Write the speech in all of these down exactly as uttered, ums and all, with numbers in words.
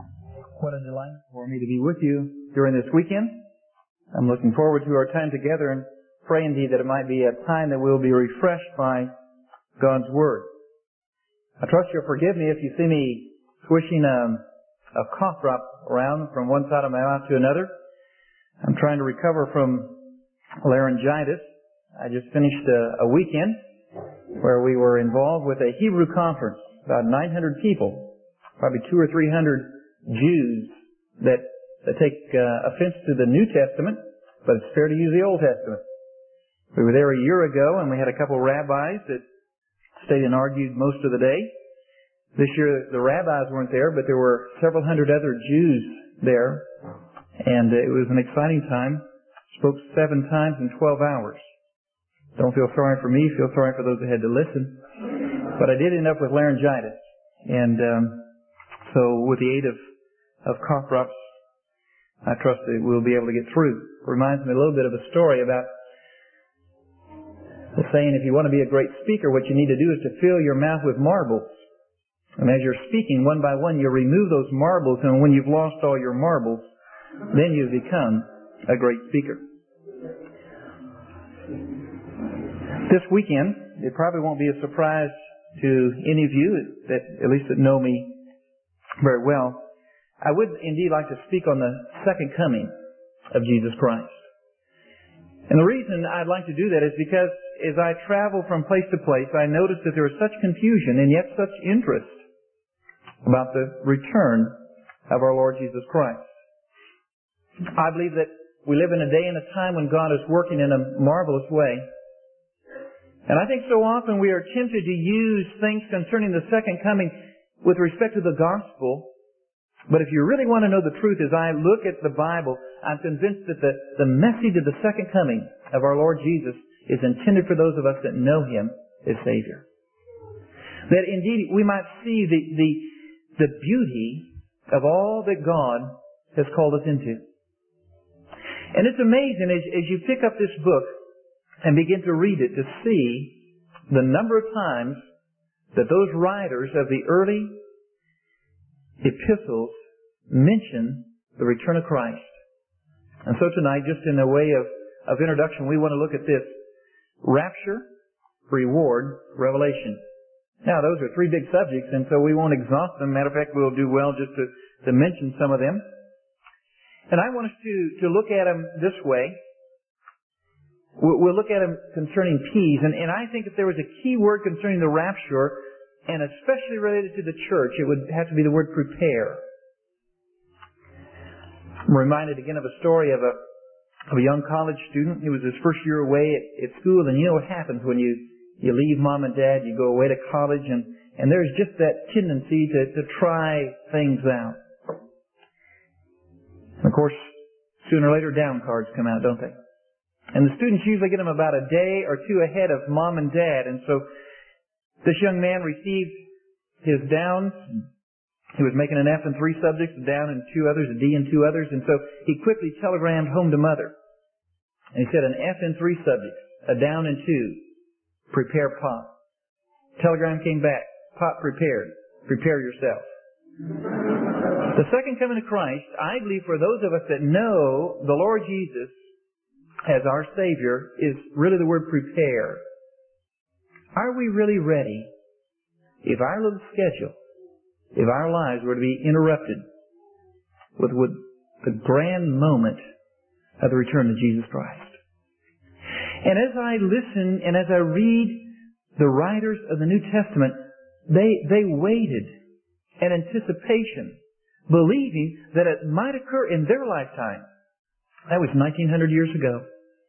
What a delight for me to be with you during this weekend. I'm looking forward to our time together and pray indeed that it might be a time that we'll be refreshed by God's Word. I trust you'll forgive me if you see me swishing a, a cough drop around from one side of my mouth to another. I'm trying to recover from laryngitis. I just finished a, a weekend where we were involved with a Hebrew conference, about nine hundred people, probably two or three hundred Jews that, that take uh, offense to the New Testament, but it's fair to use the Old Testament. We were there a year ago, and we had a couple of rabbis that stayed and argued most of the day. This year, the rabbis weren't there, but there were several hundred other Jews there, and it was an exciting time. Spoke seven times in twelve hours. Don't feel sorry for me, feel sorry for those that had to listen. But I did end up with laryngitis, and um, so with the aid of of cough drops, I trust that we'll be able to get through. It reminds me a little bit of a story about the saying, if you want to be a great speaker, what you need to do is to fill your mouth with marbles. And as you're speaking, one by one, you remove those marbles, and when you've lost all your marbles, then you've become a great speaker. This weekend, it probably won't be a surprise to any of you that at least that know me very well. I would indeed like to speak on the second coming of Jesus Christ. And the reason I'd like to do that is because as I travel from place to place, I notice that there is such confusion and yet such interest about the return of our Lord Jesus Christ. I believe that we live in a day and a time when God is working in a marvelous way. And I think so often we are tempted to use things concerning the second coming with respect to the gospel. But if you really want to know the truth, as I look at the Bible, I'm convinced that the, the message of the second coming of our Lord Jesus is intended for those of us that know Him as Savior. That indeed we might see the, the, the beauty of all that God has called us into. And it's amazing as, as you pick up this book and begin to read it to see the number of times that those writers of the early epistles mention the return of Christ. And so tonight, just in a way of, of introduction, we want to look at this. Rapture, reward, revelation. Now, those are three big subjects, and so we won't exhaust them. Matter of fact, we'll do well just to, to mention some of them. And I want us to, to look at them this way. We'll, we'll look at them concerning P's. And, and I think if there was a key word concerning the rapture, and especially related to the church, it would have to be the word prepare. I'm reminded again of a story of a, of a young college student. It was his first year away at, at school, and you know what happens when you, you leave mom and dad, you go away to college, and, and there's just that tendency to, to try things out. And of course, sooner or later, down cards come out, don't they? And the students usually get them about a day or two ahead of mom and dad, and so this young man received his downs. He was making an F in three subjects, a down in two others, a D in two others, and so he quickly telegrammed home to mother. And he said, an F in three subjects, a down in two, prepare Pop. Telegram came back, Pop prepared, prepare yourself. The second coming of Christ, I believe for those of us that know the Lord Jesus as our Savior, is really the word prepare. Are we really ready if our little schedule, if our lives were to be interrupted with, with the grand moment of the return of Jesus Christ? And as I listen and as I read the writers of the New Testament, they, they waited in anticipation, believing that it might occur in their lifetime. That was nineteen hundred years ago.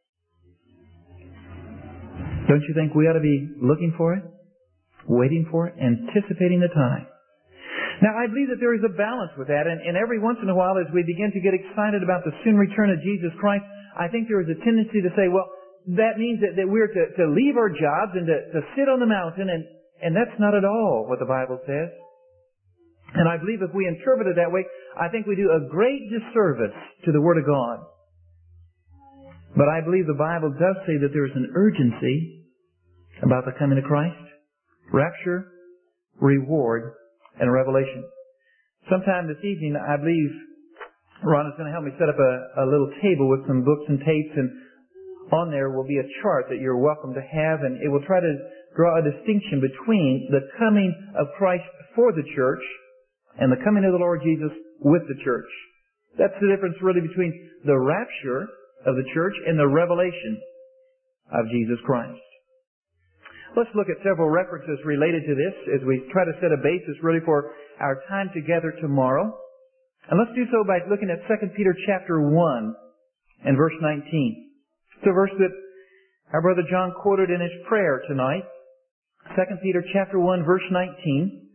Don't you think we ought to be looking for it, waiting for it, anticipating the time? Now, I believe that there is a balance with that, and, and every once in a while as we begin to get excited about the soon return of Jesus Christ, I think there is a tendency to say, well, that means that, that we're to, to leave our jobs and to, to sit on the mountain, and, and that's not at all what the Bible says. And I believe if we interpret it that way, I think we do a great disservice to the Word of God. But I believe the Bible does say that there is an urgency about the coming of Christ, rapture, reward, and revelation. sometime this evening, I believe Ron is going to help me set up a, a little table with some books and tapes, and on there will be a chart that you're welcome to have, and it will try to draw a distinction between the coming of Christ for the church and the coming of the Lord Jesus with the church. That's the difference really between the rapture of the church and the revelation of Jesus Christ. Let's look at several references related to this as we try to set a basis really for our time together tomorrow. And let's do so by looking at Second Peter chapter one and verse nineteen. It's a verse that our brother John quoted in his prayer tonight. Second Peter chapter one verse nineteen.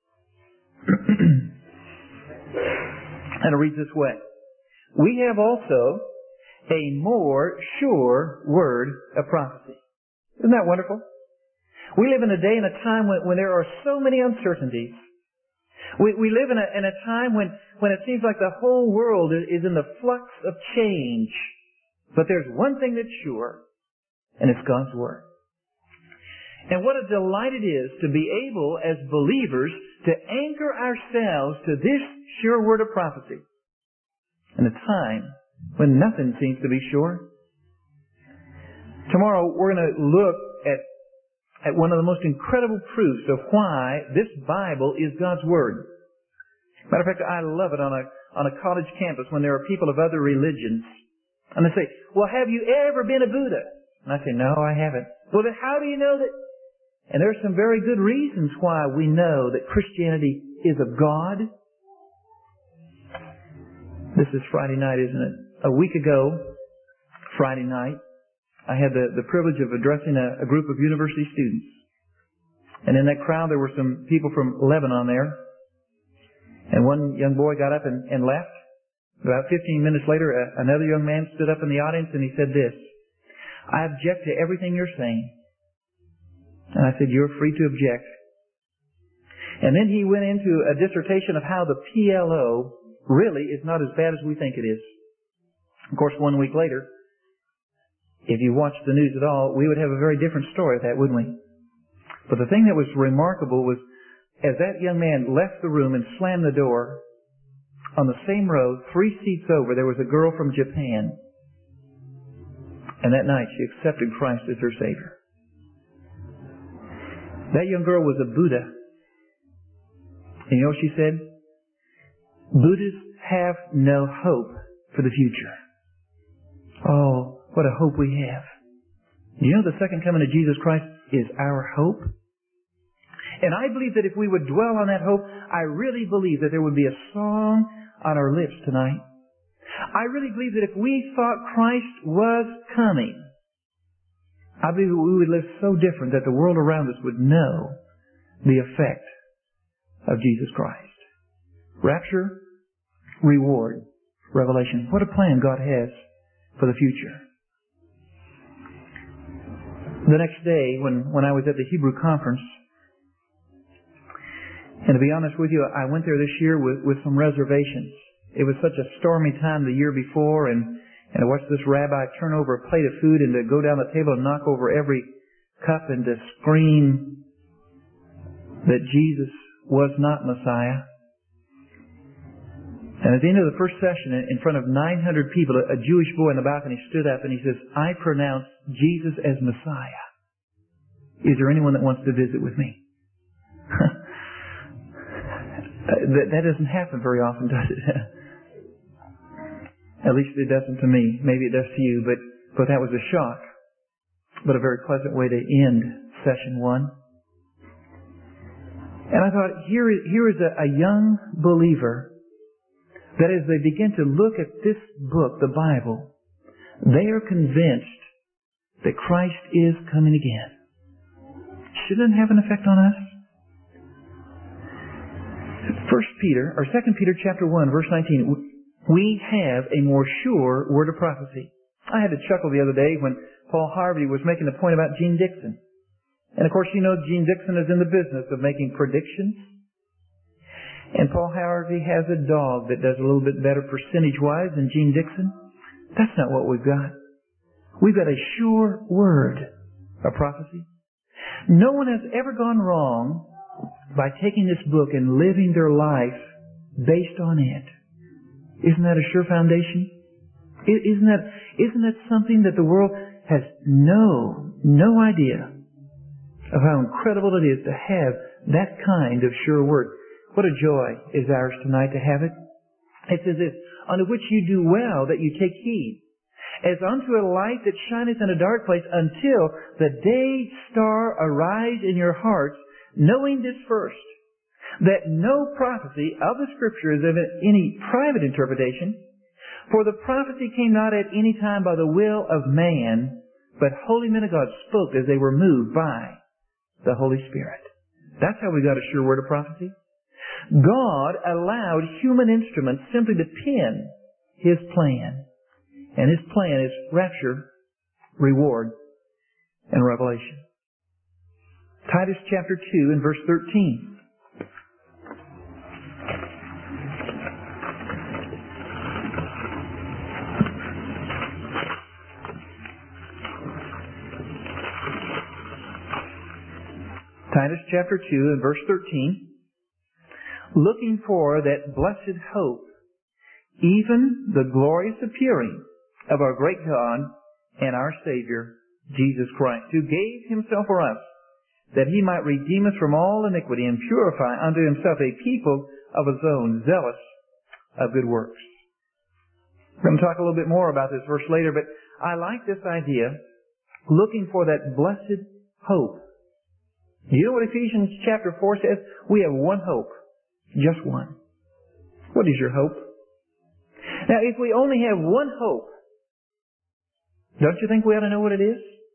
And it reads this way. We have also a more sure word of prophecy. Isn't that wonderful? We live in a day and a time when, when there are so many uncertainties. We, we live in a, in a time when, when it seems like the whole world is, is in the flux of change. But there's one thing that's sure, and it's God's Word. And what a delight it is to be able, as believers, to anchor ourselves to this sure word of prophecy in a time when nothing seems to be sure. Tomorrow we're going to look at at one of the most incredible proofs of why this Bible is God's Word. Matter of fact, I love it on a on a college campus when there are people of other religions. And they say, well, have you ever been a Buddha? And I say, no, I haven't. Well, then how do you know that? And there are some very good reasons why we know that Christianity is of God. This is Friday night, isn't it? A week ago, Friday night, I had the, the privilege of addressing a, a group of university students. And in that crowd there were some people from Lebanon there. And one young boy got up and, and left. About fifteen minutes later, a, another young man stood up in the audience and he said this, I object to everything you're saying. And I said, you're free to object. And then he went into a dissertation of how the P L O really is not as bad as we think it is. Of course, one week later, if you watched the news at all, we would have a very different story of that, wouldn't we? But the thing that was remarkable was, as that young man left the room and slammed the door, on the same row, three seats over, there was a girl from Japan. And that night she accepted Christ as her Savior. That young girl was a Buddha. And you know what she said? Buddhists have no hope for the future. Oh, what a hope we have. Do you know the second coming of Jesus Christ is our hope? And I believe that if we would dwell on that hope, I really believe that there would be a song on our lips tonight. I really believe that if we thought Christ was coming, I believe that we would live so different that the world around us would know the effect of Jesus Christ. Rapture, reward, revelation. What a plan God has for the future. The next day, when, when I was at the Hebrew conference, and to be honest with you, I went there this year with, with some reservations. It was such a stormy time the year before, and, and I watched this rabbi turn over a plate of food and to go down the table and knock over every cup and to scream that Jesus was not Messiah. And at the end of the first session, in front of nine hundred people, a Jewish boy in the balcony stood up and he says, I pronounce Jesus as Messiah. Is there anyone that wants to visit with me? that, that doesn't happen very often, does it? At least it doesn't to me. Maybe it does to you, but, but that was a shock. But a very pleasant way to end session one. And I thought, here is, here is a, a young believer that as they begin to look at this book, the Bible, they are convinced that Christ is coming again. Shouldn't it have an effect on us? First Peter, or Second Peter chapter one, verse nineteen, we have a more sure word of prophecy. I had to chuckle the other day when Paul Harvey was making a point about Gene Dixon. And of course, you know, Gene Dixon is in the business of making predictions. And Paul Harvey has a dog that does a little bit better percentage-wise than Gene Dixon. That's not what we've got. We've got a sure word of prophecy. No one has ever gone wrong by taking this book and living their life based on it. Isn't that a sure foundation? Isn't that, isn't that something that the world has no, no idea of how incredible it is to have that kind of sure word? What a joy is ours tonight to have it. It says this, unto which you do well that you take heed, as unto a light that shineth in a dark place, until the day star arise in your hearts, knowing this first, that no prophecy of the Scripture is of any private interpretation, for the prophecy came not at any time by the will of man, but holy men of God spoke as they were moved by the Holy Spirit. That's how we got a sure word of prophecy. God allowed human instruments simply to pen His plan. And His plan is rapture, reward, and revelation. Titus chapter two and verse thirteen. Titus chapter two and verse thirteen. Looking for that blessed hope, even the glorious appearing of our great God and our Savior, Jesus Christ, who gave Himself for us, that He might redeem us from all iniquity and purify unto Himself a people of His own, zealous of good works. We're going to talk a little bit more about this verse later, but I like this idea, looking for that blessed hope. You know what Ephesians chapter four says? We have one hope. Just one. What is your hope? Now, if we only have one hope, don't you think we ought to know what it is?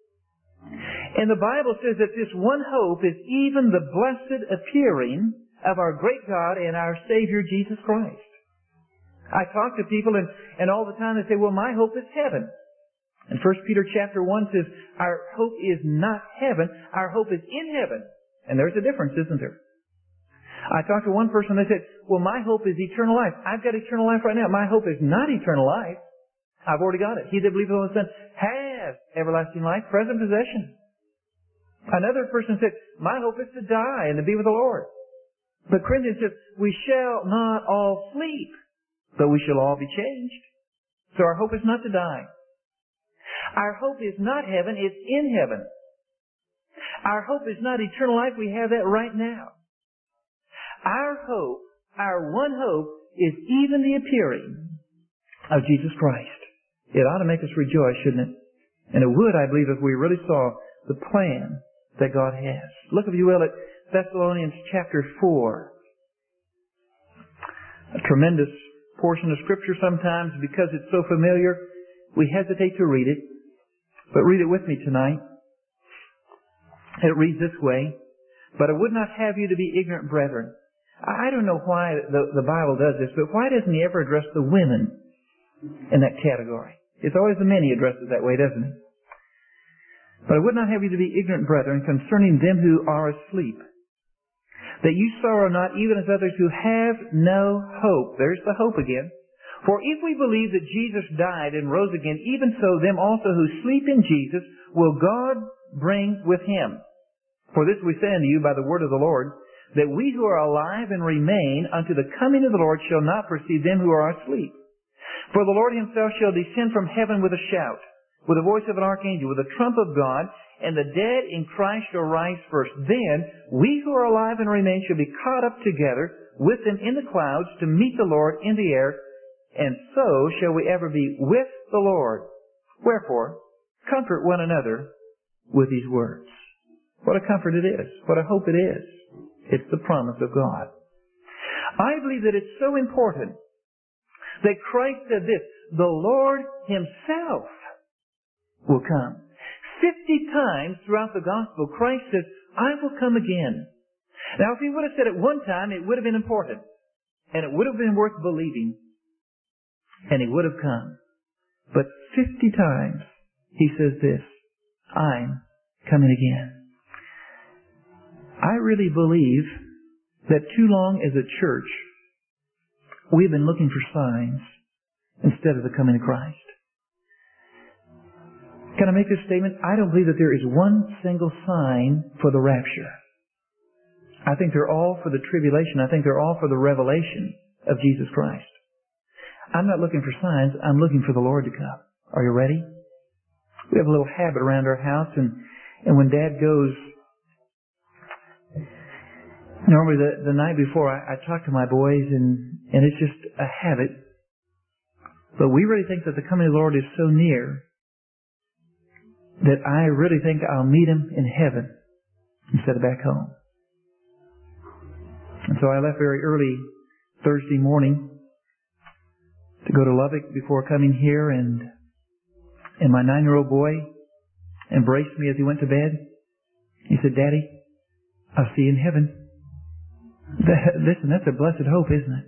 And the Bible says that this one hope is even the blessed appearing of our great God and our Savior, Jesus Christ. I talk to people and, and all the time they say, well, my hope is heaven. And First Peter chapter one says, our hope is not heaven, our hope is in heaven. And there's a difference, isn't there? I talked to one person, they said, well, my hope is eternal life. I've got eternal life right now. My hope is not eternal life. I've already got it. He that believeth on the Son has everlasting life, present possession. Another person said, my hope is to die and to be with the Lord. But Corinthians says, we shall not all sleep, but we shall all be changed. So our hope is not to die. Our hope is not heaven, it's in heaven. Our hope is not eternal life, we have that right now. Our hope, our one hope, is even the appearing of Jesus Christ. It ought to make us rejoice, shouldn't it? And it would, I believe, if we really saw the plan that God has. Look, if you will, at Thessalonians chapter four. A tremendous portion of Scripture sometimes, because it's so familiar, we hesitate to read it. But read it with me tonight. It reads this way, but I would not have you to be ignorant, brethren. I don't know why the, the Bible does this, but why doesn't He ever address the women in that category? It's always the men He addresses that way, doesn't He? But I would not have you to be ignorant, brethren, concerning them who are asleep, that you sorrow not even as others who have no hope. There's the hope again. For if we believe that Jesus died and rose again, even so them also who sleep in Jesus will God bring with Him. For this we say unto you by the word of the Lord, that we who are alive and remain unto the coming of the Lord shall not precede them who are asleep. For the Lord Himself shall descend from heaven with a shout, with the voice of an archangel, with a trump of God, and the dead in Christ shall rise first. Then we who are alive and remain shall be caught up together with them in the clouds to meet the Lord in the air, and so shall we ever be with the Lord. Wherefore, comfort one another with these words. What a comfort it is. What a hope it is. It's the promise of God. I believe that it's so important that Christ said this, the Lord Himself will come. Fifty times throughout the gospel, Christ says, I will come again. Now, if He would have said it one time, it would have been important. And it would have been worth believing. And He would have come. But fifty times, He says this, I'm coming again. I really believe that too long as a church, we've been looking for signs instead of the coming of Christ. Can I make this statement? I don't believe that there is one single sign for the rapture. I think they're all for the tribulation. I think they're all for the revelation of Jesus Christ. I'm not looking for signs. I'm looking for the Lord to come. Are you ready? We have a little habit around our house, and, and when Dad goes, normally the, the night before I, I talk to my boys, and, and it's just a habit. But we really think that the coming of the Lord is so near that I really think I'll meet Him in heaven instead of back home. And so I left very early Thursday morning to go to Lubbock before coming here, and and my nine-year-old boy embraced me as he went to bed. He said, "Daddy, I'll see you in heaven." That, listen, that's a blessed hope, isn't it?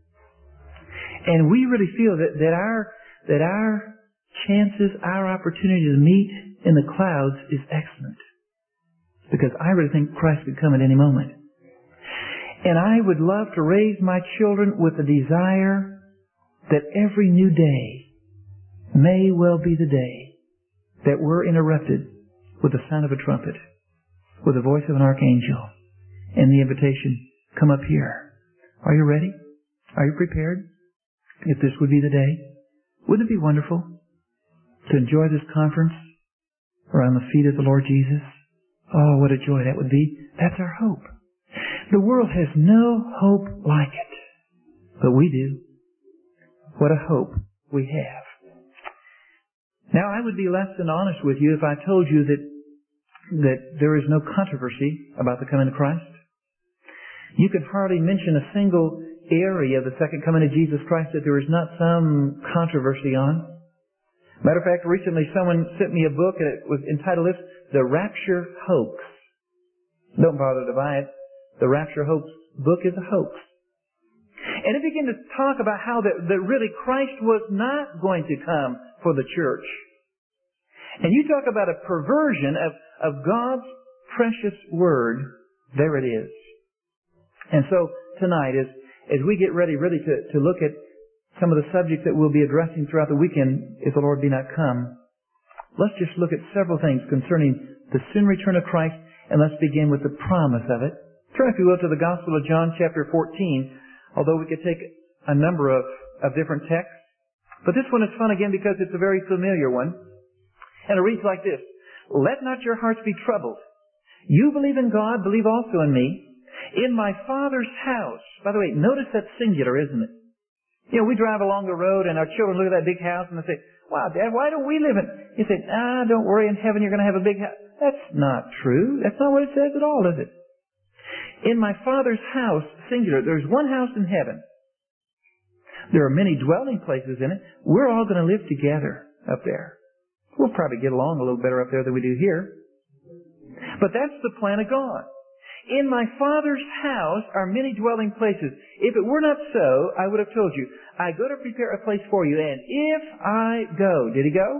And we really feel that, that our that our chances, our opportunity to meet in the clouds is excellent, because I really think Christ could come at any moment. And I would love to raise my children with the desire that every new day may well be the day that we're interrupted with the sound of a trumpet, with the voice of an archangel, and the invitation, "Come up here." Are you ready? Are you prepared? If this would be the day, wouldn't it be wonderful to enjoy this conference around the feet of the Lord Jesus? Oh, what a joy that would be. That's our hope. The world has no hope like it, but we do. What a hope we have. Now, I would be less than honest with you if I told you that that there is no controversy about the coming of Christ. You could hardly mention a single area of the second coming of Jesus Christ that there is not some controversy on. Matter of fact, recently someone sent me a book, and it was entitled this, "The Rapture Hoax." Don't bother to buy it. The Rapture Hoax book is a hoax. And it began to talk about how that, that really Christ was not going to come for the church. And you talk about a perversion of, of God's precious Word. There it is. And so tonight, as, as we get ready really to, to look at some of the subjects that we'll be addressing throughout the weekend, if the Lord be not come, let's just look at several things concerning the soon return of Christ, and let's begin with the promise of it. Turn, if you will, to the Gospel of John, chapter fourteen, although we could take a number of, of different texts. But this one is fun again because it's a very familiar one. And it reads like this: "Let not your hearts be troubled. You believe in God, believe also in me. In my Father's house," by the way, notice that's singular, isn't it? You know, we drive along the road and our children look at that big house and they say, "Wow, Dad, why don't we live in it?" You say, "Ah, don't worry, in heaven you're going to have a big house." That's not true. That's not what it says at all, is it? In my Father's house, singular, there's one house in heaven. There are many dwelling places in it. We're all going to live together up there. We'll probably get along a little better up there than we do here. But that's the plan of God. In my Father's house are many dwelling places. If it were not so, I would have told you, I go to prepare a place for you. And if I go, did He go?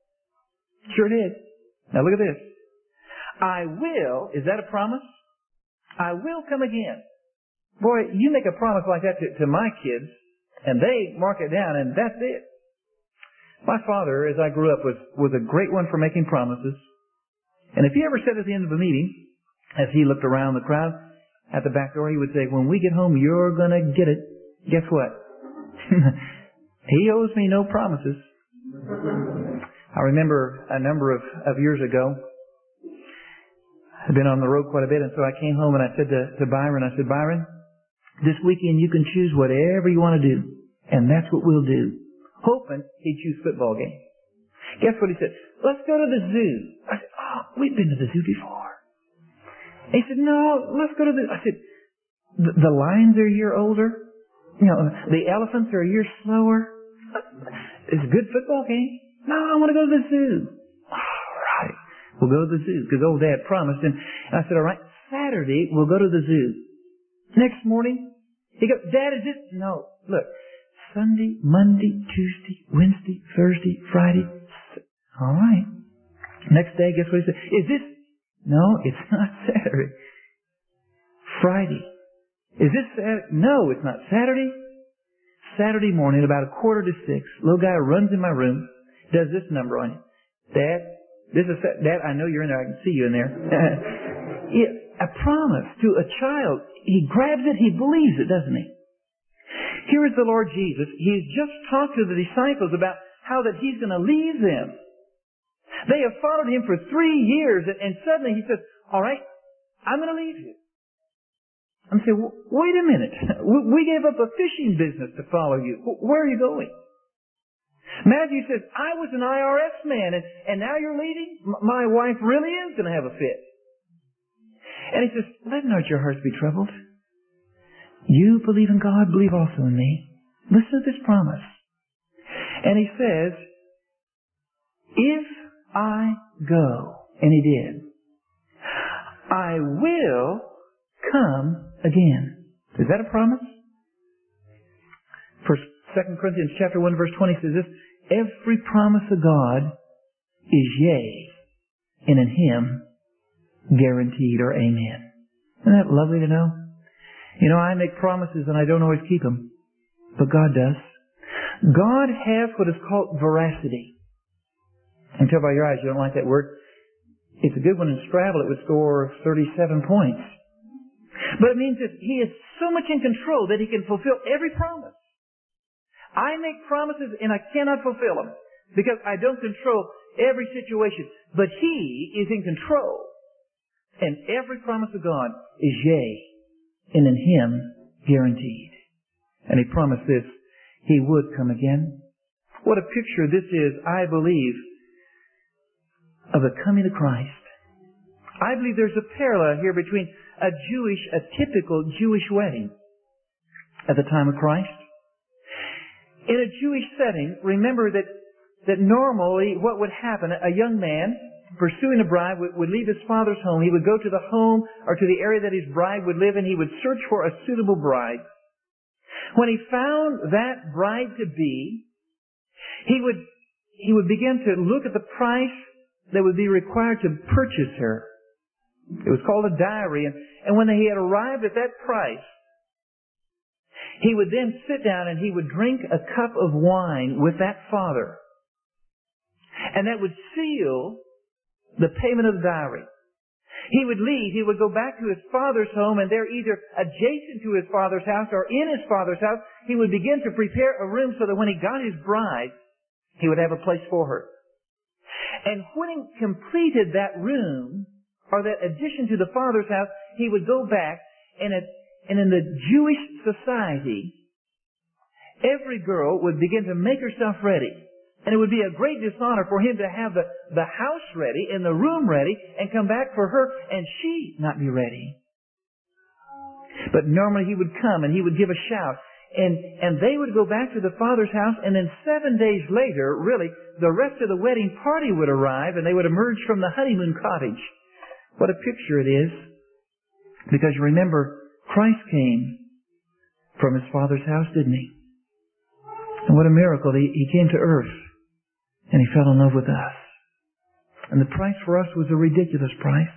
Sure did. Now look at this. I will, is that a promise? I will come again. Boy, you make a promise like that to, to my kids, and they mark it down, and that's it. My father, as I grew up, was, was a great one for making promises. And if he ever said at the end of a meeting, as he looked around the crowd at the back door, he would say, "When we get home, you're going to get it." Guess what? He owes me no promises. I remember a number of, of years ago, I've been on the road quite a bit, and so I came home and I said to, to Byron, I said, "Byron, this weekend you can choose whatever you want to do, and that's what we'll do." Hoping he'd choose football game. Guess what he said? "Let's go to the zoo." I said, "Oh, we've been to the zoo before." He said, "No, let's go to the..." I said, the, the lions are a year older. You know, the elephants are a year slower. It's a good football game. "No, I want to go to the zoo." All right. We'll go to the zoo, because old Dad promised. And I said, "All right, Saturday we'll go to the zoo." Next morning, he goes, "Dad, is this..." "No, look, Sunday, Monday, Tuesday, Wednesday, Thursday, Friday." All right. Next day, guess what he said? "Is this..." "No, it's not Saturday. Friday." "Is this Saturday?" "No, it's not Saturday." Saturday morning, about a quarter to six, little guy runs in my room, does this number on it. "Dad, this is Dad. I know you're in there. I can see you in there." Yeah, a promise to a child. He grabs it. He believes it, doesn't he? Here is the Lord Jesus. He's just talked to the disciples about how that He's going to leave them. They have followed Him for three years, and suddenly He says, all right, I'm going to leave you. I'm saying, wait a minute. We gave up a fishing business to follow you. Where are you going? Matthew says, I was an I R S man, and, and now you're leaving? My wife really is going to have a fit. And He says, let not your hearts be troubled. You believe in God, believe also in me. Listen to this promise. And He says, if I go, and He did, I will come again. Is that a promise? First, Second Corinthians chapter one verse twenty says this, every promise of God is yea, and in Him guaranteed, or amen. Isn't that lovely to know? You know, I make promises and I don't always keep them, but God does. God has what is called veracity. I can tell by your eyes you don't like that word. It's a good one in Scrabble. It would score thirty-seven points. But it means that He is so much in control that He can fulfill every promise. I make promises and I cannot fulfill them because I don't control every situation. But He is in control. And every promise of God is yea, and in Him guaranteed. And He promised this, He would come again. What a picture this is, I believe, of the coming of Christ. I believe there's a parallel here between a Jewish, a typical Jewish wedding at the time of Christ. In a Jewish setting, remember that, that normally what would happen, a young man pursuing a bride would, would leave his father's home. He would go to the home or to the area that his bride would live in. He would search for a suitable bride. When he found that bride to be, he would, he would begin to look at the price that would be required to purchase her. It was called a dowry. And, and when he had arrived at that price, he would then sit down and he would drink a cup of wine with that father. And that would seal the payment of the dowry. He would leave. He would go back to his father's home, and there, either adjacent to his father's house or in his father's house, he would begin to prepare a room so that when he got his bride, he would have a place for her. And when he completed that room, or that addition to the father's house, he would go back, and, it, and in the Jewish society, every girl would begin to make herself ready. And it would be a great dishonor for him to have the, the house ready and the room ready and come back for her and she not be ready. But normally he would come and he would give a shout, and, and they would go back to the father's house, and then seven days later, really, the rest of the wedding party would arrive and they would emerge from the honeymoon cottage. What a picture it is. Because you remember, Christ came from His Father's house, didn't He? And what a miracle. He, he came to earth. And He fell in love with us. And the price for us was a ridiculous price.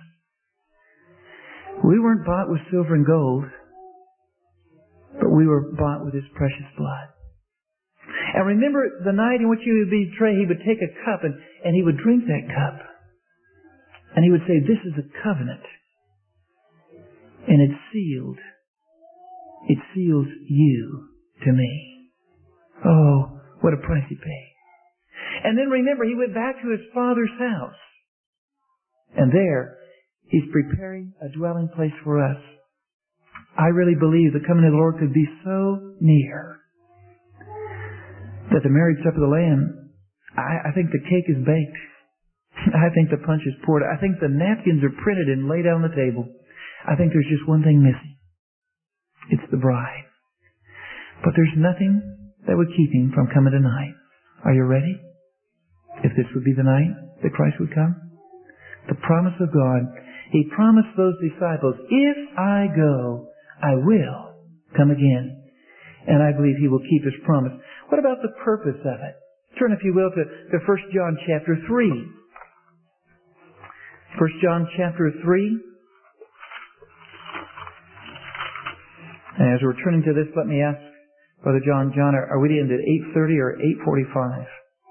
We weren't bought with silver and gold, but we were bought with His precious blood. And remember the night in which He would be betrayed, He would take a cup and, and He would drink that cup. And He would say, this is a covenant. And it's sealed. It seals you to me. Oh, what a price He paid. And then remember, He went back to His Father's house. And there, He's preparing a dwelling place for us. I really believe the coming of the Lord could be so near that the marriage supper of the Lamb, I, I think the cake is baked. I think the punch is poured. I think the napkins are printed and laid out on the table. I think there's just one thing missing. It's the bride. But there's nothing that would keep Him from coming tonight. Are you ready? If this would be the night that Christ would come? The promise of God. He promised those disciples, if I go, I will come again. And I believe He will keep His promise. What about the purpose of it? Turn, if you will, to, to First John chapter three. First John chapter three. And as we're turning to this, let me ask Brother John, John, are, are we in at eight thirty or eight forty-five?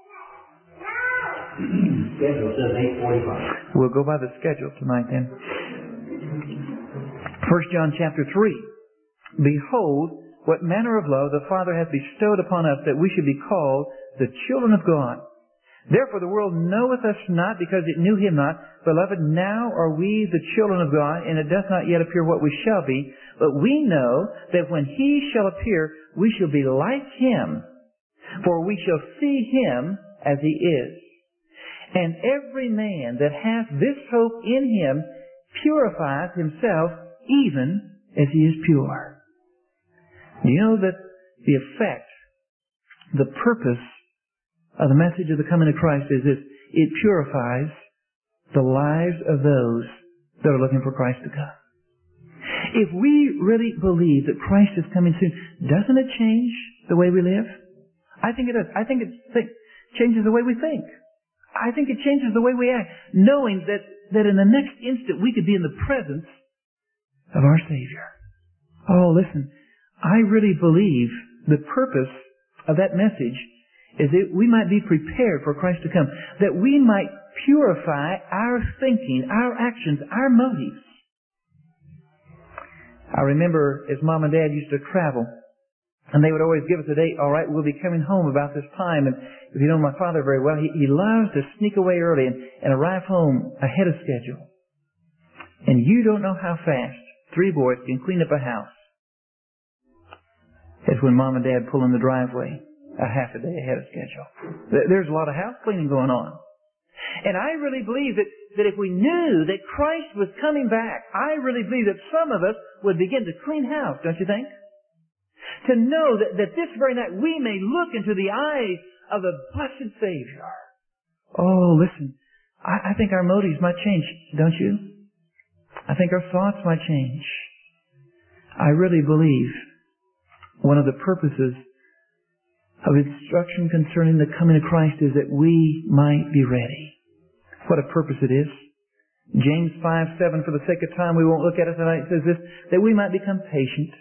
Schedule says eight forty-five. We'll go by the schedule tonight then. First John chapter three. Behold, what manner of love the Father hath bestowed upon us, that we should be called the children of God. Therefore the world knoweth us not, because it knew Him not. Beloved, now are we the children of God, and it doth not yet appear what we shall be. But we know that when He shall appear, we shall be like Him, for we shall see Him as He is. And every man that hath this hope in Him purifieth himself, even as he is pure. Do you know that the effect, the purpose of the message of the coming of Christ is this: it purifies the lives of those that are looking for Christ to come. If we really believe that Christ is coming soon, doesn't it change the way we live? I think it does. I think it th- changes the way we think. I think it changes the way we act, knowing that, that in the next instant we could be in the presence of our Savior. Oh, listen, I really believe the purpose of that message is that we might be prepared for Christ to come, that we might purify our thinking, our actions, our motives. I remember as Mom and Dad used to travel, and they would always give us a date. All right, we'll be coming home about this time. And if you know my father very well, he, he loves to sneak away early and, and arrive home ahead of schedule. And you don't know how fast three boys can clean up a house as when Mom and Dad pull in the driveway a half a day ahead of schedule. There's a lot of house cleaning going on. And I really believe that, that if we knew that Christ was coming back, I really believe that some of us would begin to clean house, don't you think? To know that, that this very night we may look into the eyes of the blessed Savior. Oh, listen, I, I think our motives might change, don't you? I think our thoughts might change. I really believe one of the purposes of instruction concerning the coming of Christ is that we might be ready. What a purpose it is. James five seven, for the sake of time, we won't look at it tonight, says this, that we might become patient.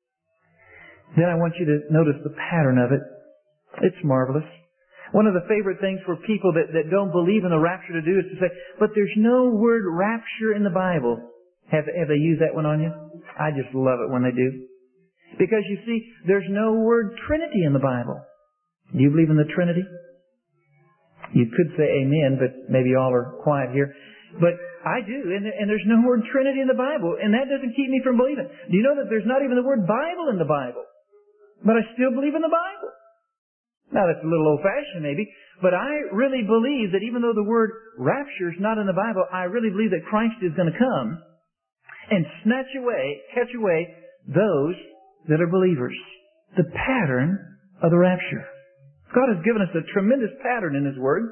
Then I want you to notice the pattern of it. It's marvelous. One of the favorite things for people that, that don't believe in the rapture to do is to say, but there's no word rapture in the Bible. Have, have they used that one on you? I just love it when they do. Because you see, there's no word Trinity in the Bible. Do you believe in the Trinity? You could say amen, but maybe all are quiet here. But I do, and, and there's no word Trinity in the Bible, and that doesn't keep me from believing. Do you know that there's not even the word Bible in the Bible? But I still believe in the Bible. Now that's a little old-fashioned maybe, but I really believe that even though the word rapture is not in the Bible, I really believe that Christ is going to come and snatch away, catch away those that are believers. The pattern of the rapture. God has given us a tremendous pattern in His Word.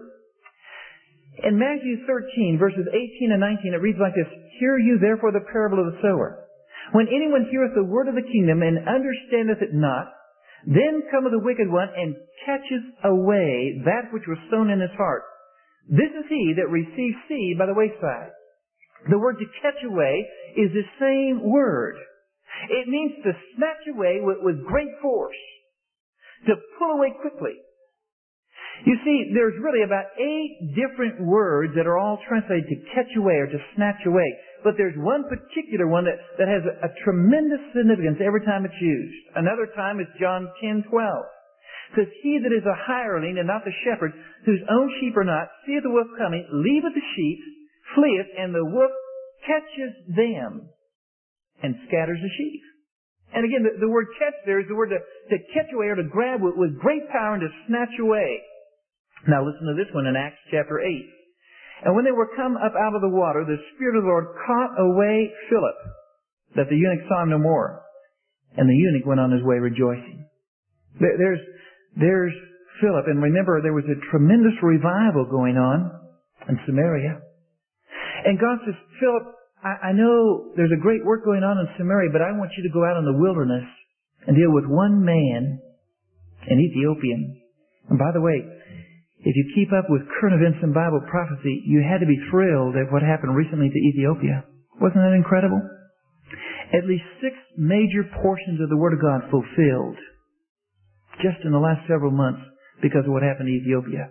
In Matthew thirteen, verses eighteen and nineteen, it reads like this: Hear you therefore the parable of the sower. When anyone heareth the word of the kingdom and understandeth it not, then cometh the wicked one and catcheth away that which was sown in his heart. This is he that receives seed by the wayside. The word to catch away is the same word. It means to snatch away with, with great force, to pull away quickly. You see, there's really about eight different words that are all translated to catch away or to snatch away. But there's one particular one that, that has a, a tremendous significance every time it's used. Another time is John ten twelve. It says, He that is a hireling and not the shepherd, whose own sheep are not, seeth the wolf coming, leaveth the sheep, fleeth, and the wolf catches them and scatters the sheep. And again, the, the word catch there is the word to, to catch away or to grab with, with great power and to snatch away. Now listen to this one in Acts chapter eight. And when they were come up out of the water, the Spirit of the Lord caught away Philip, that the eunuch saw him no more. And the eunuch went on his way rejoicing. There, there's, there's Philip. And remember, there was a tremendous revival going on in Samaria. And God says, Philip, I, I know there's a great work going on in Samaria, but I want you to go out in the wilderness and deal with one man, an Ethiopian. And by the way, if you keep up with current events in Bible prophecy, you had to be thrilled at what happened recently to Ethiopia. Wasn't that incredible? At least six major portions of the Word of God fulfilled just in the last several months because of what happened to Ethiopia.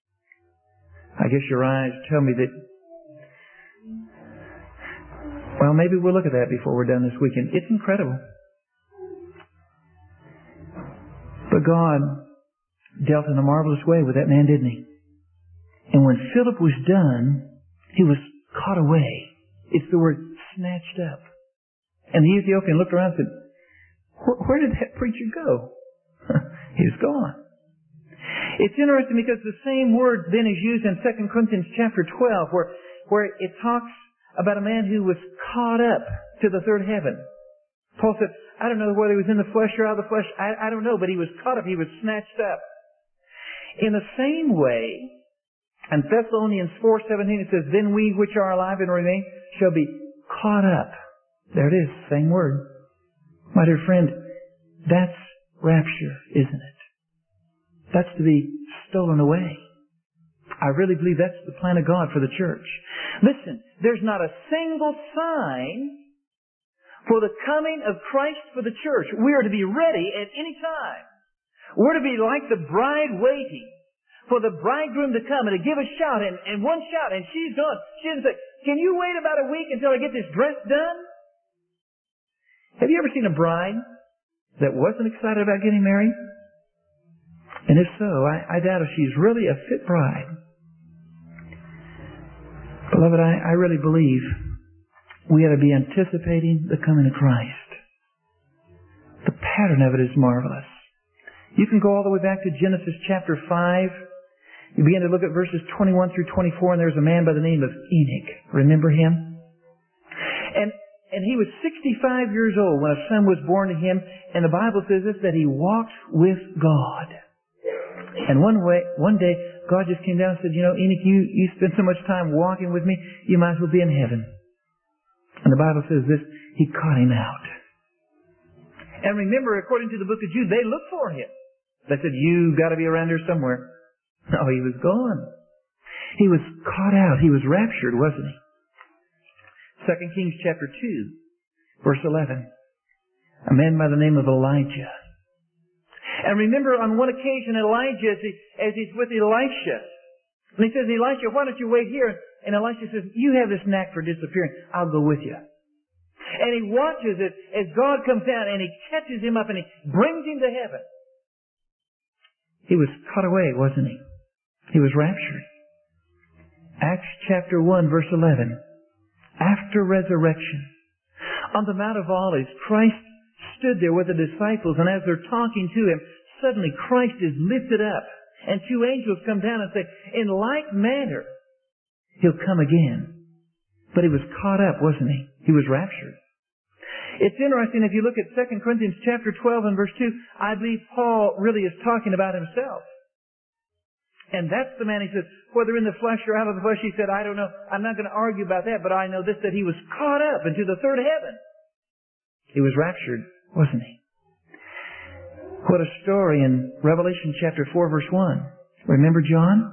I guess your eyes tell me that, well, maybe we'll look at that before we're done this weekend. It's incredible. But God dealt in a marvelous way with that man, didn't He? And when Philip was done, he was caught away. It's the word snatched up. And the Ethiopian looked around and said, where, where did that preacher go? He was gone. It's interesting because the same word then is used in Second Corinthians chapter twelve where, where it talks about a man who was caught up to the third heaven. Paul said, I don't know whether he was in the flesh or out of the flesh. I, I don't know, but he was caught up. He was snatched up. In the same way, in Thessalonians four seventeen, it says, then we which are alive and remain shall be caught up. There it is, same word. My dear friend, that's rapture, isn't it? That's to be stolen away. I really believe that's the plan of God for the church. Listen, there's not a single sign for the coming of Christ for the church. We are to be ready at any time. We're to be like the bride waiting for the bridegroom to come and to give a shout, and, and one shout, and she's gone. She doesn't say, can you wait about a week until I get this dress done? Have you ever seen a bride that wasn't excited about getting married? And if so, I, I doubt if she's really a fit bride. Beloved, I, I really believe we ought to be anticipating the coming of Christ. The pattern of it is marvelous. You can go all the way back to Genesis chapter five. You begin to look at verses twenty-one through twenty-four, and there's a man by the name of Enoch. Remember him? And and he was sixty-five years old when a son was born to him, and the Bible says this, that he walked with God. And one way, one day, God just came down and said, you know, Enoch, you, you spend so much time walking with me, you might as well be in heaven. And the Bible says this, he caught him out. And remember, according to the book of Jude, they looked for him. They said, you got to be around here somewhere. No, he was gone. He was caught out. He was raptured, wasn't he? Second Kings chapter two, verse eleven. A man by the name of Elijah. And remember, on one occasion, Elijah, as, he, as he's with Elisha, and he says, Elisha, why don't you wait here? And Elisha says, you have this knack for disappearing. I'll go with you. And he watches it as God comes down and he catches him up and he brings him to heaven. He was caught away, wasn't he? He was raptured. Acts chapter one, verse eleven. After resurrection, on the Mount of Olives, Christ stood there with the disciples, and as they're talking to him, suddenly Christ is lifted up, and two angels come down and say, in like manner, he'll come again. But he was caught up, wasn't he? He was raptured. It's interesting, if you look at Second Corinthians chapter twelve and verse two, I believe Paul really is talking about himself. And that's the man, he says, whether in the flesh or out of the flesh, he said, I don't know, I'm not going to argue about that, but I know this, that he was caught up into the third heaven. He was raptured, wasn't he? What a story in Revelation chapter four, verse one. Remember John?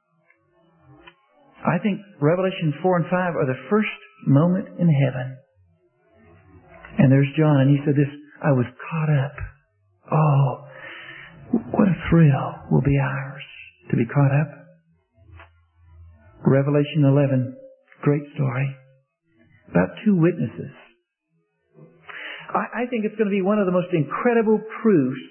I think Revelation four and five are the first moment in heaven. And there's John, and he said this, I was caught up. Oh, what a thrill will be ours to be caught up. Revelation eleven, great story, about two witnesses. I, I think it's going to be one of the most incredible proofs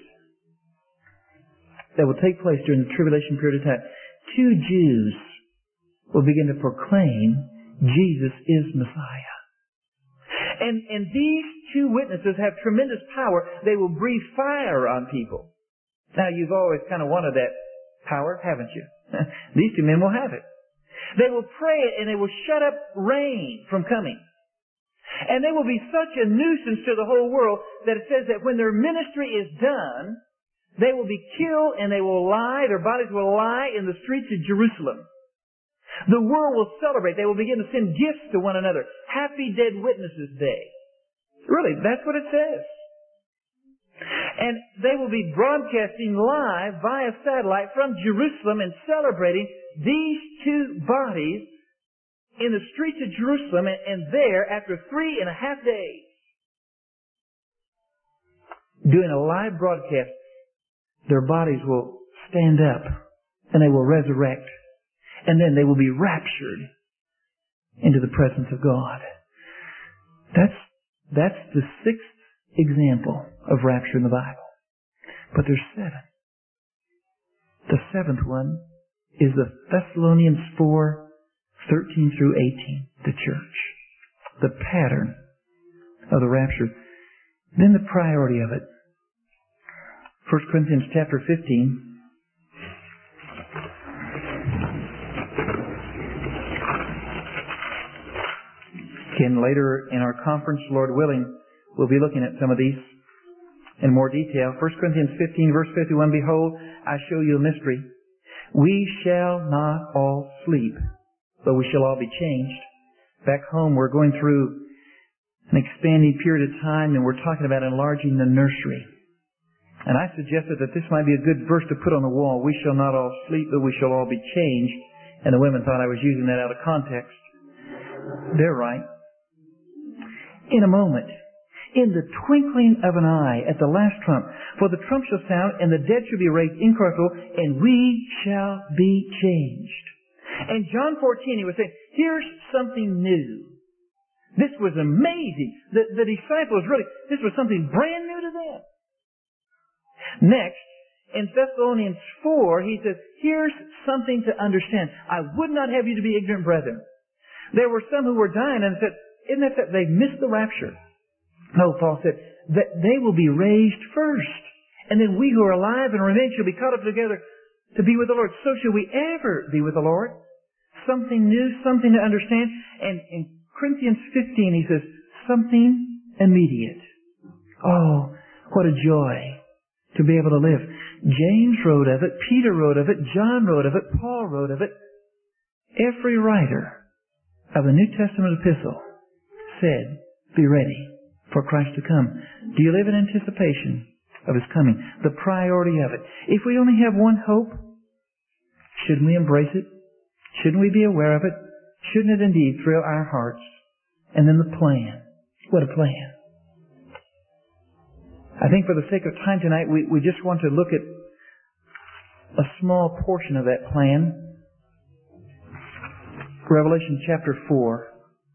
that will take place during the tribulation period of time. Two Jews will begin to proclaim Jesus is Messiah. And, and these two witnesses have tremendous power. They will breathe fire on people. Now, you've always kind of wanted that power, haven't you? These two men will have it. They will pray and they will shut up rain from coming. And they will be such a nuisance to the whole world that it says that when their ministry is done, they will be killed and they will lie, their bodies will lie in the streets of Jerusalem. The world will celebrate. They will begin to send gifts to one another. Happy Dead Witnesses Day. Really, that's what it says. And they will be broadcasting live via satellite from Jerusalem and celebrating these two bodies in the streets of Jerusalem, and, and there, after three and a half days, doing a live broadcast, their bodies will stand up and they will resurrect, and then they will be raptured into the presence of God. That's, that's the sixth example of rapture in the Bible. But there's seven. The seventh one is the Thessalonians four, thirteen through eighteen, the church. The pattern of the rapture. Then the priority of it. First Corinthians chapter fifteen. Again, later in our conference, Lord willing, we'll be looking at some of these in more detail. First Corinthians fifteen, verse fifty-one, Behold, I show you a mystery. We shall not all sleep, but we shall all be changed. Back home, we're going through an expanding period of time, and we're talking about enlarging the nursery. And I suggested that this might be a good verse to put on the wall. We shall not all sleep, but we shall all be changed. And the women thought I was using that out of context. They're right. In a moment, in the twinkling of an eye, at the last trump, for the trump shall sound, and the dead shall be raised incorruptible, and we shall be changed. And John fourteen, he was saying, here's something new. This was amazing. The, the disciples really, this was something brand new to them. Next, in Thessalonians four, he says, here's something to understand. I would not have you to be ignorant, brethren. There were some who were dying and said, isn't that that they missed the rapture? No, Paul said, that they will be raised first. And then we who are alive and remain shall be caught up together to be with the Lord. So shall we ever be with the Lord. Something new, something to understand. And in Corinthians fifteen, he says, something immediate. Oh, what a joy to be able to live. James wrote of it, Peter wrote of it, John wrote of it, Paul wrote of it. Every writer of the New Testament epistle said, be ready for Christ to come. Do you live in anticipation of His coming? The priority of it. If we only have one hope, shouldn't we embrace it? Shouldn't we be aware of it? Shouldn't it indeed thrill our hearts? And then the plan. What a plan. I think for the sake of time tonight, we, we just want to look at a small portion of that plan. Revelation chapter four.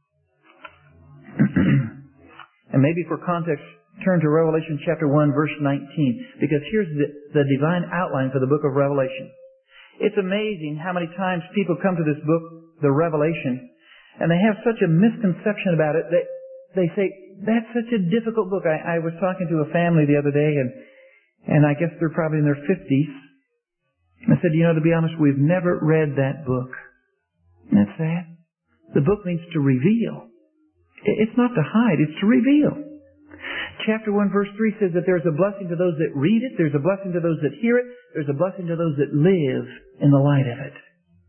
And maybe for context, turn to Revelation chapter one, verse nineteen, because here's the, the divine outline for the book of Revelation. It's amazing how many times people come to this book, the Revelation, and they have such a misconception about it that they say, that's such a difficult book. I, I was talking to a family the other day, and and I guess they're probably in their fifties. And I said, you know, to be honest, we've never read that book. Isn't that sad? The book means to reveal. It's not to hide, it's to reveal. Chapter one, verse three says that there's a blessing to those that read it, there's a blessing to those that hear it, there's a blessing to those that live in the light of it.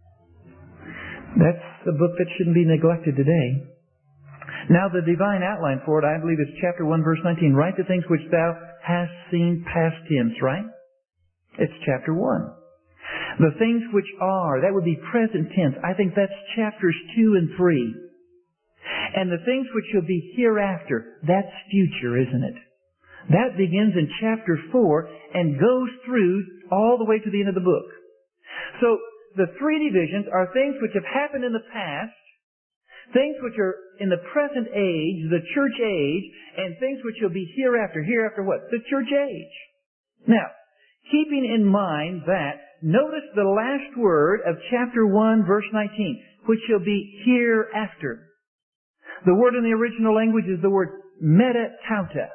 That's a book that shouldn't be neglected today. Now the divine outline for it, I believe, is chapter one, verse nineteen. Write the things which thou hast seen, past tense, right? It's chapter one. The things which are, that would be present tense. I think that's chapters two and three. And the things which shall be hereafter, that's future, isn't it? That begins in chapter four and goes through all the way to the end of the book. So the three divisions are things which have happened in the past, things which are in the present age, the church age, and things which will be hereafter. Hereafter what? The church age. Now, keeping in mind that, notice the last word of chapter one, verse nineteen, which shall be hereafter. The word in the original language is the word metatauta.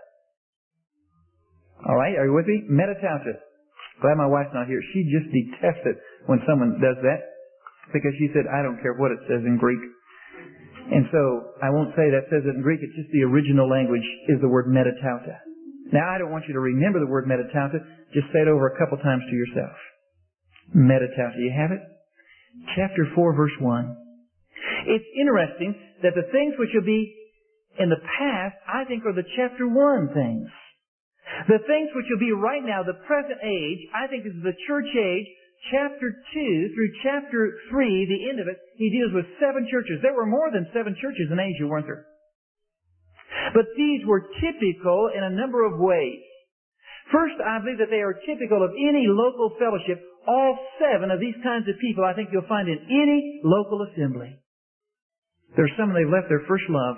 All right, are you with me? Metatauta. Glad my wife's not here. She just detests it when someone does that, because she said, I don't care what it says in Greek. And so I won't say that says it in Greek. It's just the original language is the word metatauta. Now, I don't want you to remember the word metatauta. Just say it over a couple times to yourself. Metatauta. You have it? Chapter four, verse one. It's interesting that the things which will be in the past, I think, are the chapter one things. The things which will be right now, the present age, I think is the church age. Chapter two through chapter three, the end of it, he deals with seven churches. There were more than seven churches in Asia, weren't there? But these were typical in a number of ways. First, I believe that they are typical of any local fellowship. All seven of these kinds of people I think you'll find in any local assembly. There's some, and they've left their first love.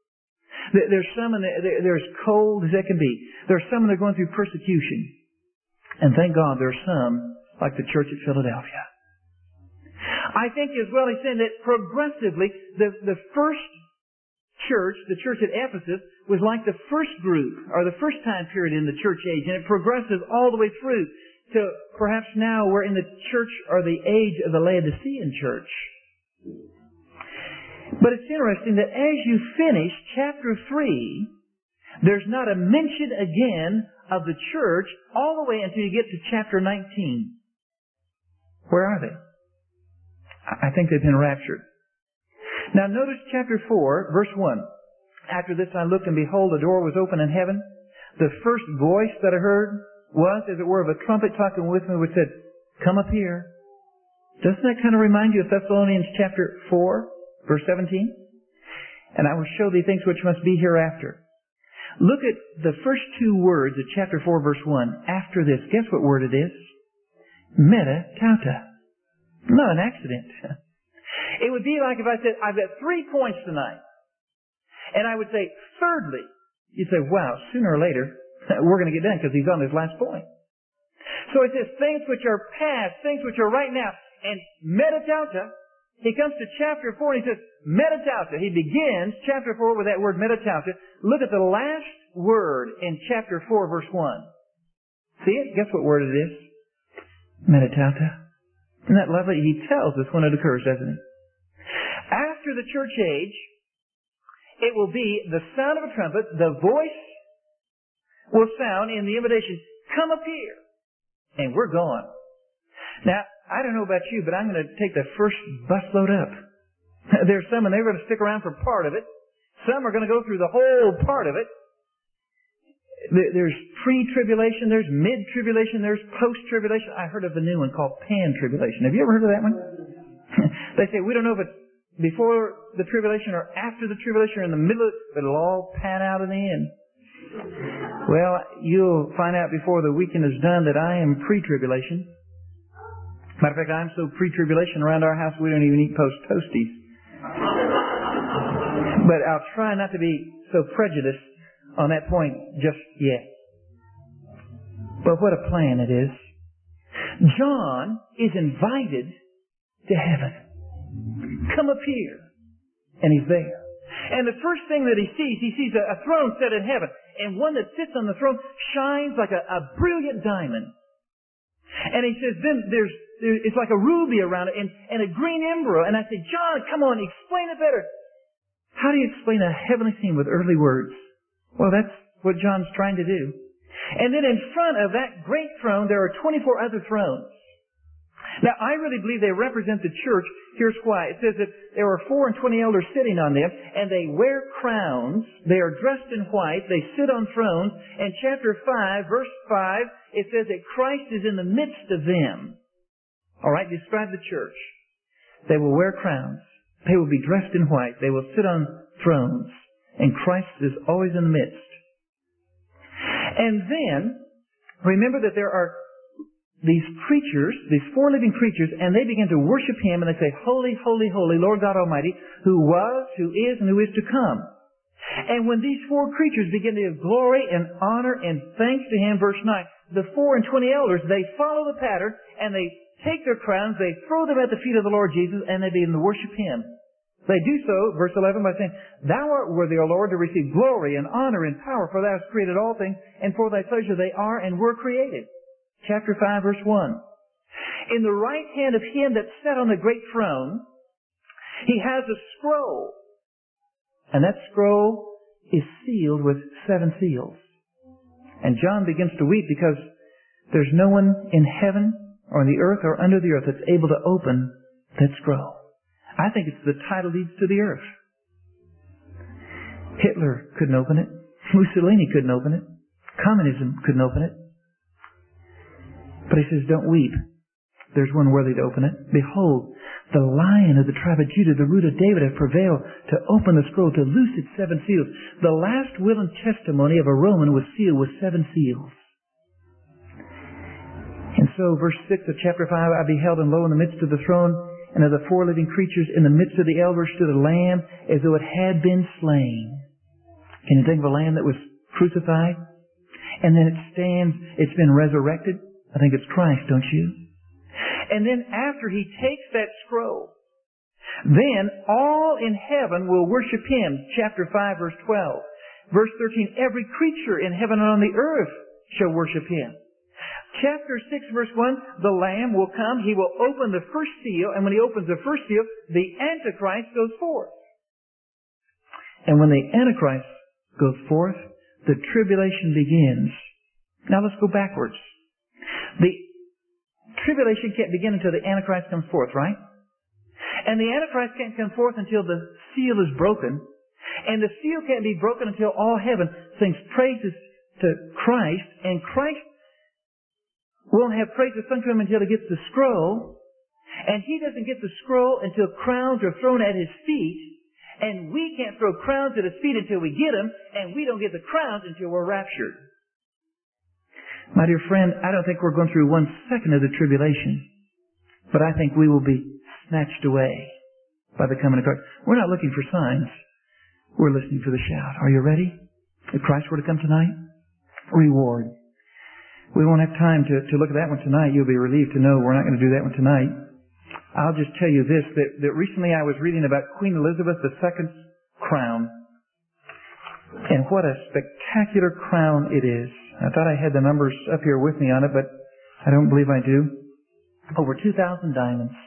There's some, and they're as cold as they can be. There's some, and they're going through persecution. And thank God there are some, like the church at Philadelphia. I think as well he's saying that progressively, the, the first church, the church at Ephesus, was like the first group, or the first time period in the church age, and it progresses all the way through to perhaps now we're in the church or the age of the Laodicean church. But it's interesting that as you finish chapter three, there's not a mention again of the church all the way until you get to chapter nineteen. Where are they? I think they've been raptured. Now notice chapter four, verse one. After this I looked, and behold, a door was open in heaven. The first voice that I heard was, as it were, of a trumpet talking with me, which said, "Come up here." Doesn't that kind of remind you of Thessalonians chapter four, verse seventeen? "And I will show thee things which must be hereafter." Look at the first two words of chapter four, verse one. After this, guess what word it is? Meta tauta. Not an accident. It would be like if I said, I've got three points tonight. And I would say, thirdly, you'd say, wow, sooner or later, we're going to get done because he's on his last point. So it says things which are past, things which are right now. And meta tauta, he comes to chapter four and he says, meta tauta. He begins chapter four with that word meta tauta. Look at the last word in chapter four, verse one. See it? Guess what word it is? Meta tauta. Isn't that lovely? He tells us when it occurs, doesn't he? After the church age, it will be the sound of a trumpet. The voice will sound in the invitation, "Come up here." And we're gone. Now, I don't know about you, but I'm going to take the first busload up. There's some, and they're going to stick around for part of it. Some are going to go through the whole part of it. There's pre-tribulation, there's mid-tribulation, there's post-tribulation. I heard of a new one called pan-tribulation. Have you ever heard of that one? They say, we don't know if it's before the tribulation or after the tribulation or in the middle of it, but it'll all pan out in the end. Well, you'll find out before the weekend is done that I am pre-tribulation. Matter of fact, I'm so pre-tribulation around our house we don't even eat post-toasties. But I'll try not to be so prejudiced on that point just yet. But what a plan it is. John is invited to heaven. Come up here. And he's there. And the first thing that he sees, he sees a, a throne set in heaven. And one that sits on the throne shines like a, a brilliant diamond. And he says, then there's, there, it's like a ruby around it and, and a green emerald. And I say, John, come on, explain it better. How do you explain a heavenly scene with earthly words? Well, that's what John's trying to do. And then in front of that great throne, there are twenty-four other thrones. Now, I really believe they represent the church. Here's why. It says that there were four and twenty elders sitting on them, and they wear crowns. They are dressed in white. They sit on thrones. And chapter five, verse five, it says that Christ is in the midst of them. All right, describe the church. They will wear crowns. They will be dressed in white. They will sit on thrones. And Christ is always in the midst. And then, remember that there are these creatures, these four living creatures, and they begin to worship Him, and they say, Holy, holy, holy, Lord God Almighty, who was, who is, and who is to come. And when these four creatures begin to give glory and honor and thanks to Him, verse nine, the four and twenty elders, they follow the pattern, and they take their crowns, they throw them at the feet of the Lord Jesus, and they begin to worship Him. They do so, verse eleven, by saying, Thou art worthy, O Lord, to receive glory and honor and power, for Thou hast created all things, and for Thy pleasure they are and were created. Chapter five, verse one. In the right hand of Him that sat on the great throne, He has a scroll. And that scroll is sealed with seven seals. And John begins to weep because there's no one in heaven or on the earth or under the earth that's able to open that scroll. I think it's the title deeds to the earth. Hitler couldn't open it. Mussolini couldn't open it. Communism couldn't open it. But he says, don't weep. There's one worthy to open it. Behold, the Lion of the tribe of Judah, the root of David, hath prevailed to open the scroll, to loose its seven seals. The last will and testimony of a Roman was sealed with seven seals. And so, verse six of chapter five, I beheld, and lo, in the midst of the throne, and of the four living creatures, in the midst of the elders stood a lamb, as though it had been slain. Can you think of a lamb that was crucified? And then it stands, it's been resurrected I think it's Christ, don't you? And then after He takes that scroll, then all in heaven will worship Him. Chapter five, verse twelve. Verse thirteen, every creature in heaven and on the earth shall worship Him. Chapter six, verse one, the Lamb will come. He will open the first seal. And when He opens the first seal, the Antichrist goes forth. And when the Antichrist goes forth, the tribulation begins. Now let's go backwards. The tribulation can't begin until the Antichrist comes forth, right? And the Antichrist can't come forth until the seal is broken. And the seal can't be broken until all heaven sings praises to Christ. And Christ won't have praises sung to Him until He gets the scroll. And He doesn't get the scroll until crowns are thrown at His feet. And we can't throw crowns at His feet until we get them. And we don't get the crowns until we're raptured. My dear friend, I don't think we're going through one second of the tribulation. But I think we will be snatched away by the coming of Christ. We're not looking for signs. We're listening for the shout. Are you ready? If Christ were to come tonight, reward. We won't have time to, to look at that one tonight. You'll be relieved to know we're not going to do that one tonight. I'll just tell you this, that, that recently I was reading about Queen Elizabeth the Second's crown. And what a spectacular crown it is. I thought I had the numbers up here with me on it, but I don't believe I do. Over two thousand diamonds,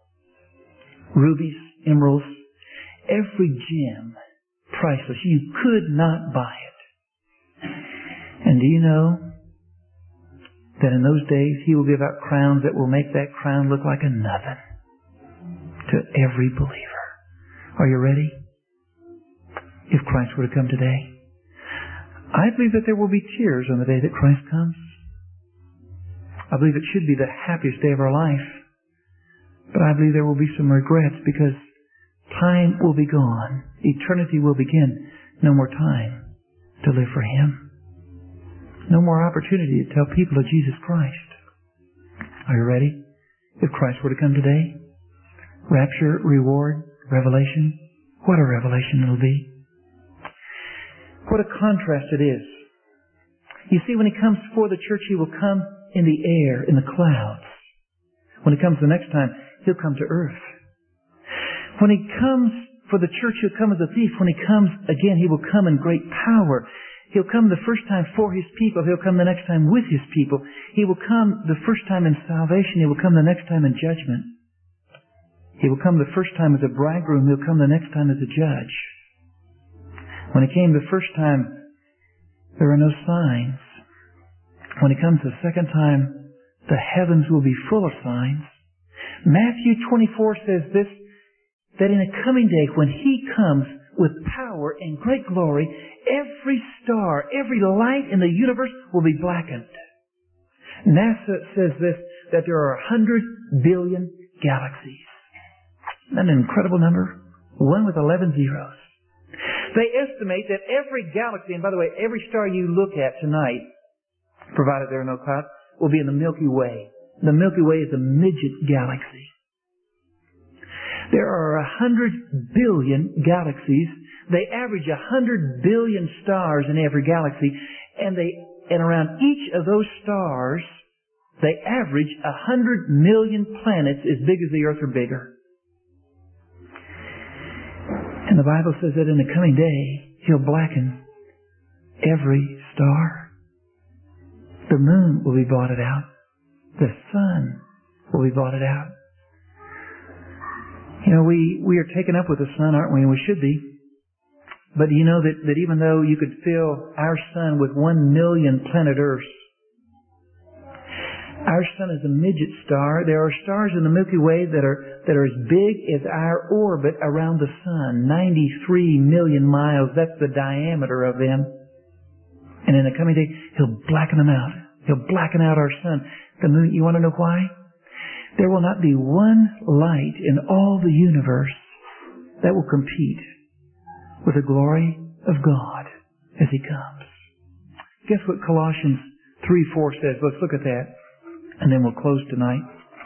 rubies, emeralds, every gem, priceless. You could not buy it. And do you know that in those days He will give out crowns that will make that crown look like a nothing to every believer? Are you ready? If Christ were to come today, I believe that there will be tears on the day that Christ comes. I believe it should be the happiest day of our life. But I believe there will be some regrets because time will be gone. Eternity will begin. No more time to live for Him. No more opportunity to tell people of Jesus Christ. Are you ready? If Christ were to come today, rapture, reward, revelation. What a revelation it'll be. What a contrast it is. You see, when He comes for the church, He will come in the air, in the clouds. When He comes the next time, He'll come to earth. When He comes for the church, He'll come as a thief. When He comes again, He will come in great power. He'll come the first time for His people. He'll come the next time with His people. He will come the first time in salvation. He will come the next time in judgment. He will come the first time as a bridegroom. He'll come the next time as a judge. When He came the first time, there are no signs. When He comes the second time, the heavens will be full of signs. Matthew twenty-four says this, that in a coming day when He comes with power and great glory, every star, every light in the universe will be blackened. NASA says this, that there are a hundred billion galaxies. Isn't that an incredible number? One with eleven zeros. They estimate that every galaxy, and by the way, every star you look at tonight, provided there are no clouds, will be in the Milky Way. The Milky Way is a midget galaxy. There are a hundred billion galaxies. They average a hundred billion stars in every galaxy, and they and around each of those stars, they average a hundred million planets as big as the Earth or bigger. And the Bible says that in the coming day, He'll blacken every star. The moon will be blotted out. The sun will be blotted out. You know, we, we are taken up with the sun, aren't we? And we should be. But do you know that, that even though you could fill our sun with one million planet Earths, our sun is a midget star. There are stars in the Milky Way that are that are as big as our orbit around the sun, ninety-three million miles. That's the diameter of them. And in the coming day, He'll blacken them out. He'll blacken out our sun. The moon, you want to know why? There will not be one light in all the universe that will compete with the glory of God as He comes. Guess what Colossians three four says? Let's look at that. And then we'll close tonight.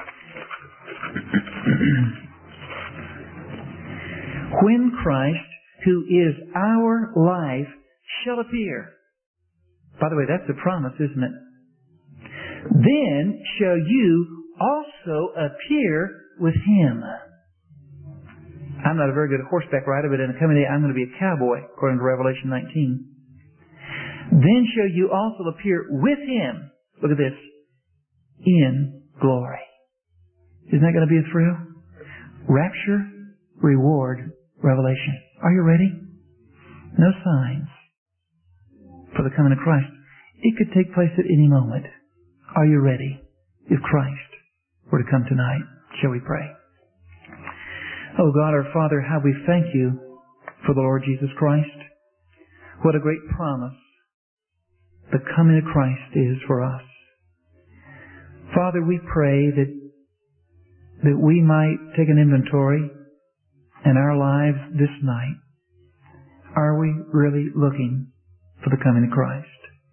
When Christ, who is our life, shall appear. By the way, that's a promise, isn't it? Then shall you also appear with Him. I'm not a very good horseback rider, but in the coming day I'm going to be a cowboy, according to Revelation nineteen. Then shall you also appear with Him. Look at this. In glory. Isn't that going to be a thrill? Rapture, reward, revelation. Are you ready? No signs for the coming of Christ. It could take place at any moment. Are you ready? If Christ were to come tonight, shall we pray? Oh God, our Father, how we thank You for the Lord Jesus Christ. What a great promise the coming of Christ is for us. Father, we pray that that we might take an inventory in our lives this night. Are we really looking for the coming of Christ?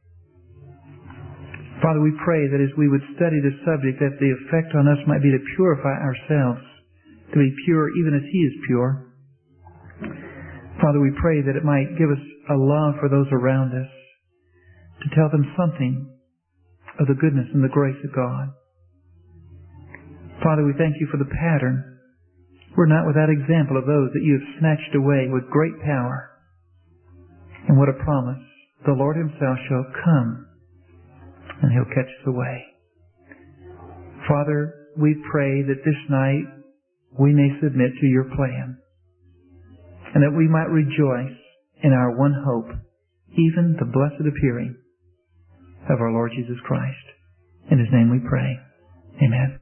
Father, we pray that as we would study this subject, that the effect on us might be to purify ourselves, to be pure even as He is pure. Father, we pray that it might give us a love for those around us, to tell them something of the goodness and the grace of God. Father, we thank You for the pattern. We're not without example of those that You have snatched away with great power. And what a promise. The Lord Himself shall come, and He'll catch us away. Father, we pray that this night we may submit to Your plan, and that we might rejoice in our one hope, even the blessed appearing of our Lord Jesus Christ. In His name we pray. Amen.